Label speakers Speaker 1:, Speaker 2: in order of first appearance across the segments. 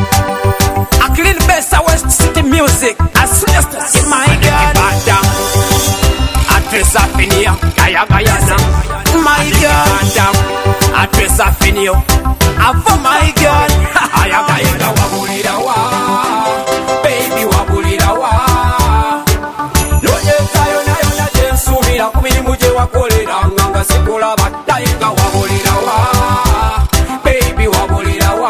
Speaker 1: A clean best of West City music. A sinister in my God. A dress up in here. Gaya Gayana. My God. A dress up in here. For my God. Aya Gayana wabulira wa. Baby wabulira wa. Loye tayo na yona jensumira kumini muje wakolera nganga sekola batayinga wabulira wa. Baby wabulira wa.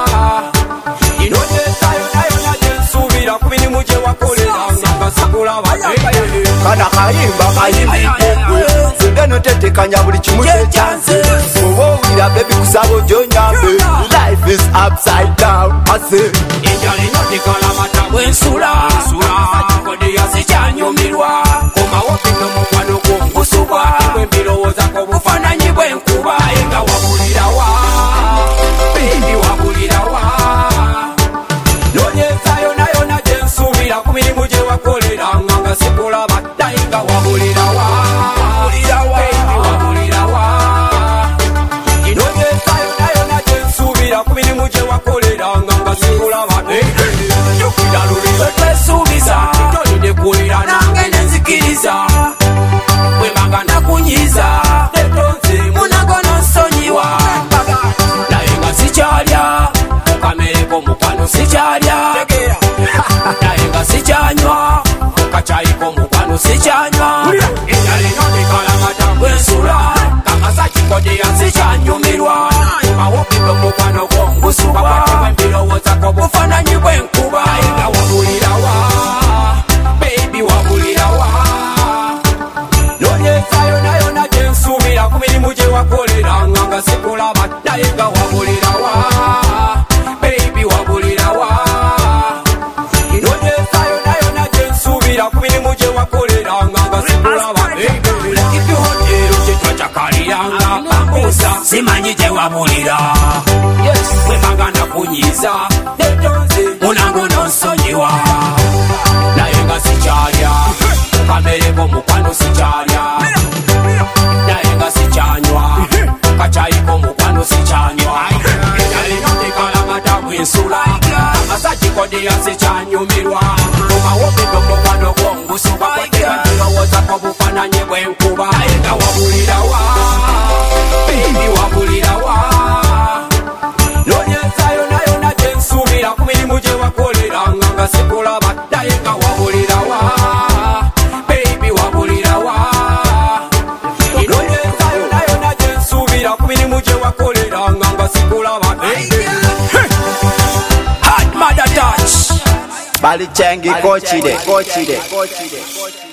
Speaker 1: Loye tayo na yona jensumira kumini muje wakolera nganga sekola batayinga.
Speaker 2: Kana kayimba kayimbi Sengeno tetekanya buli kimu kyechanze Owowira baby kusabo jonyambe Life is upside down I say
Speaker 1: Injali notikala mata wensula Kodi ya sichanyumirwa Kuma wopika mukwano kungusubwa Wembirowoza kobufananyi bwenkuba Inga wabulira wa Baby wabulira wa Nonyezayo nayo na jensumira kumirimu je wakolera nganga sikola bata Inga wabulira wa Baby wabulira wa Nonyezayo nayo na jensumira kumirimu je wakolera nganga sikola bata Yukidalulira twesubiza Tolide kulira nange nenzikiriza Wemanga nakunyiza Tetonze munagono nsonyiwa Nayenga sichalya Mukamereko mukwano sichalya Nayenga sichanywa Mukachayiko mukwano sichanywa Injali nondikala mata gwensula Kangasa chikodi ya sichanyumirwa Mawopiko mukwano gwongusubwa Wakati wembirowoza kobufananyi bwenkuba Nayenga wabulira wa Baby wabulira wa Nonyezayo nayo na jensumira kumirimu je wakolera nganga sekola batayenga wabulira wa Baby wabulira wa Nonyezayo nayo na jensumira kumirimu je wakolera nganga sekola batayenga If you hotero chitwa chakaliranga Bambusa simanyi je wabulira Wemanga nakunyiza Tetonze munango nonsonyiwa Nayenga sichalya Kamereko mukwano sichalya Nayenga sichanywa Kachayiko mukwano sichanywa Injali notikala mata bwensula Amasachi kodi ya sichanyumirwa Umawopiko mukwano gwongusubwa Kwateka ndirowoza kobufananyi bwenkuba Nayenga wabulira wa Baby wabulira wa Nonyezayo nayo na jensumira kumirimu je wakolera nganga sekola batayenga wabulira wa Baby wabulira wa Nonyezayo nayo na jensumira kumirimu je wakolera nganga sekola batayenga Hot mother touch
Speaker 2: Bali chengi kochide